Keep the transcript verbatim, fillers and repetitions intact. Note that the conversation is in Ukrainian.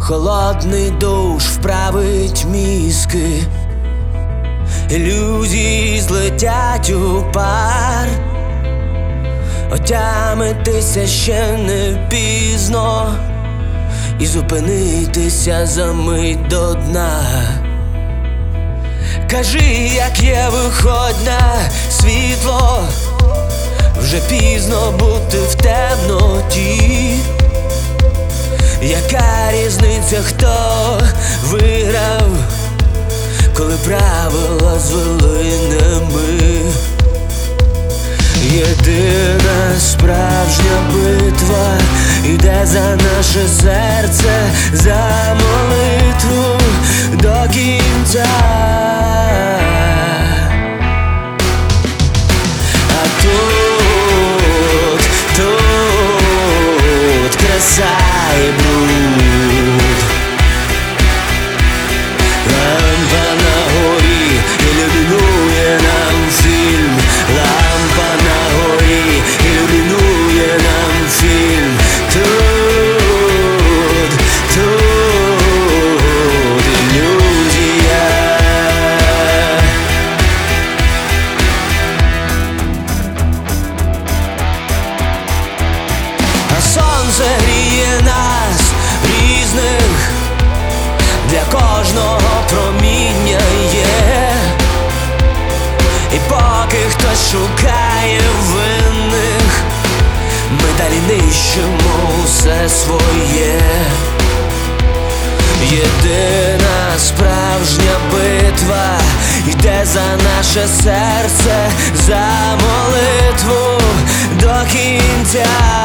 холодний душ вправить мізки, ілюзії злетять у пар. Отямитися ще не пізно і зупинитися за мить до дна. Кажи, як є, виходь на світло, вже пізно бути в темноті. Яка різниця, хто виграв, коли правила звели не ми? Єдина справжня битва йде за наше серце, за молитву до кінця. А тут, тут краса і бруд. Лампа на горі ілюмінує нам фільм. Лампа на горі ілюмінує нам фільм. Тут, тут ілюзія. А сонце гріє нас різних, для кожного проміння є. І поки хтось шукає винних, ми далі нищимо усе своє. Єдина справжня битва йде за наше серце, за молитву до кінця.